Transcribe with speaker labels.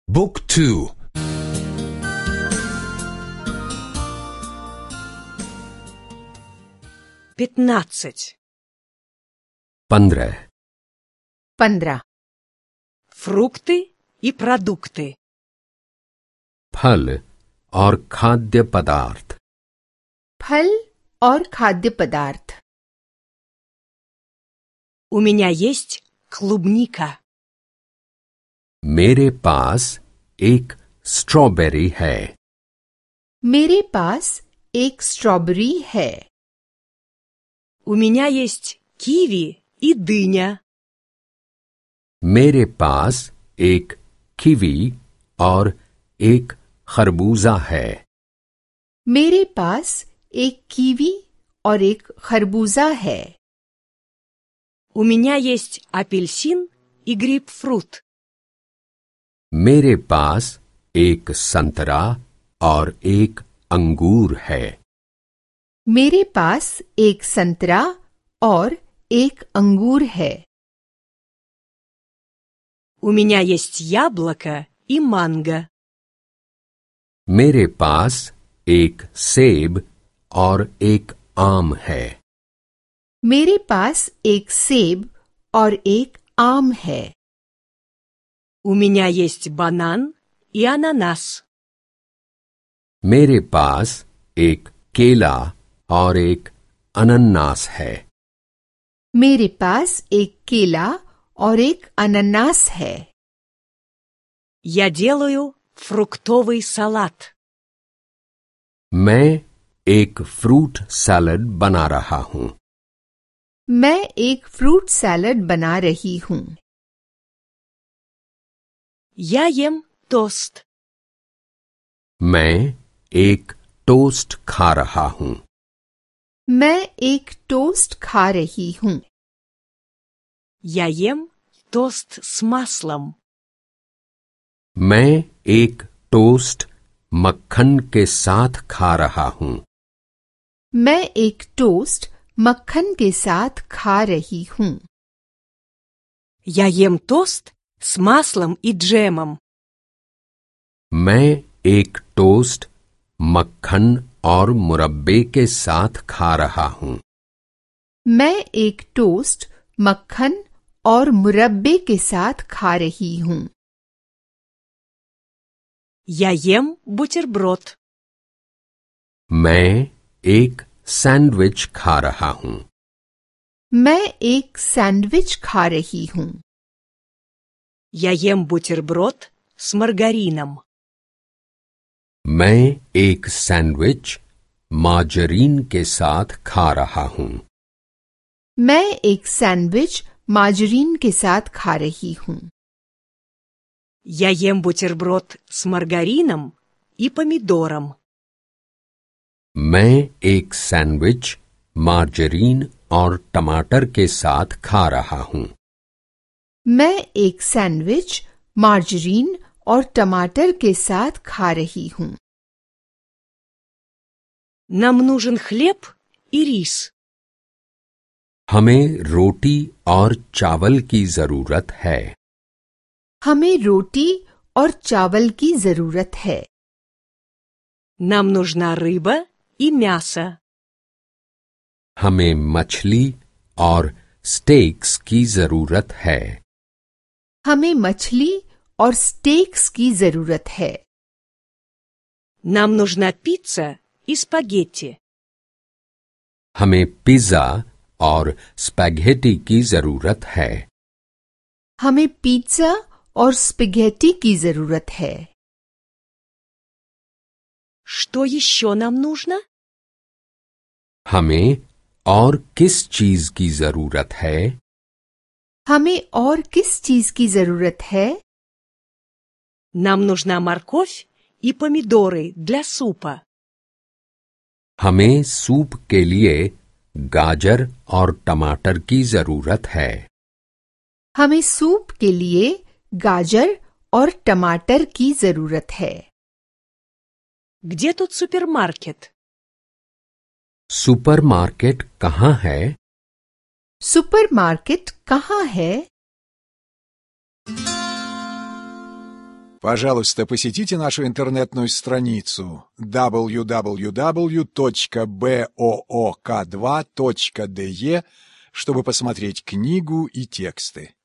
Speaker 1: บุ๊กทู
Speaker 2: 15
Speaker 3: 15
Speaker 2: фрукты и продукты
Speaker 1: फल और खाद्य पदार्थ
Speaker 3: फल और खाद्य पदार्थ
Speaker 2: У меня есть клубника.
Speaker 1: मेरे पास एक स्ट्रॉबेरी है।
Speaker 3: मेरे पास एक स्ट्रॉबेरी है।
Speaker 2: У меня есть киви и дыня.
Speaker 1: मेरे पास एक कीवी और एक खरबूजा है।
Speaker 3: मेरे पास एक कीवी और एक खरबूजा है।
Speaker 2: У меня есть апельсин и грейпфрут.
Speaker 1: मेरे पास एक संतरा और एक अंगूर है।
Speaker 3: मेरे पास एक संतरा और एक अंगूर है।
Speaker 2: У меня есть яблоко и манго.
Speaker 1: मेरे पास एक सेब और एक आम है।
Speaker 3: मेरे पास एक सेब और एक आम है।
Speaker 2: У меня есть банан и ананас.
Speaker 1: मेरे पास एक केला और एक अनन्नास है।
Speaker 3: मेरे पास एक केला और एक अनानास है।
Speaker 2: Я делаю фруктовый салат.
Speaker 1: मैं एक फ्रूट सैलड बना रहा हूँ।
Speaker 3: मैं एक फ्रूट सैलड बना रही हूँ।
Speaker 2: Я ем тост.
Speaker 1: मैं एक टोस्ट खा रहा हूँ।
Speaker 3: मैं एक टोस्ट खा रही हूँ।
Speaker 2: Я ем тост с маслом.
Speaker 1: मैं एक टोस्ट मक्खन के साथ खा रहा हूँ।
Speaker 3: मैं एक टोस्ट मक्खन के साथ खा रही हूँ।
Speaker 2: Я ем тост с маслом и джемом.
Speaker 1: मैं एक टोस्ट मक्खन और मुरब्बे के साथ खा रहा हूँ।
Speaker 3: मैं एक टोस्ट मक्खन और मुरब्बे के साथ खा रही हूँ।
Speaker 2: Я ем бутерброд.
Speaker 1: मैं एक सैंडविच खा रहा हूँ।
Speaker 3: मैं एक सैंडविच खा रही हूँ।
Speaker 2: Я ем бутерброд с маргарином.
Speaker 1: मैं एक सैंडविच मार्जरीन के साथ खा रहा हूँ।
Speaker 3: मैं एक सैंडविच मार्जरीन के साथ खा रही हूँ।
Speaker 2: Я ем бутерброд с маргарином и помидором.
Speaker 1: मैं एक सैंडविच मार्जरीन और टमाटर के साथ खा रहा हूँ।
Speaker 3: मैं एक सैंडविच मार्जरीन और टमाटर के साथ खा रही हूँ।
Speaker 2: Нам нужен хлеб и рис.
Speaker 1: हमें रोटी और चावल की जरूरत है।
Speaker 3: हमें रोटी और चावल की जरूरत है।
Speaker 2: Нам нужна рыба и мясо.
Speaker 1: हमें मछली और स्टेक्स की जरूरत है।
Speaker 3: हमें मछली और स्टेक्स की जरूरत है।
Speaker 2: Нам нужна пицца и спагетти.
Speaker 1: हमें पिज्जा और स्पैघेटी की जरूरत है।
Speaker 3: हमें पिज्जा और स्पैघेटी की जरूरत है।
Speaker 2: Что еще нам нужно?
Speaker 1: हमें और किस चीज की जरूरत है?
Speaker 3: हमें और किस चीज की जरूरत है?
Speaker 2: Нам нужна морковь и помидоры для супа.
Speaker 1: हमें सूप के लिए गाजर और टमाटर की जरूरत है।
Speaker 3: हमें सूप के लिए गाजर और टमाटर की जरूरत है।
Speaker 2: Где тут супермаркет?
Speaker 1: सुपरमार्केट कहाँ है?
Speaker 3: सुपरमार्केट कहाँ है?
Speaker 4: Пожалуйста, посетите нашу интернетную страницу www.book2.de, чтобы посмотреть книгу и тексты.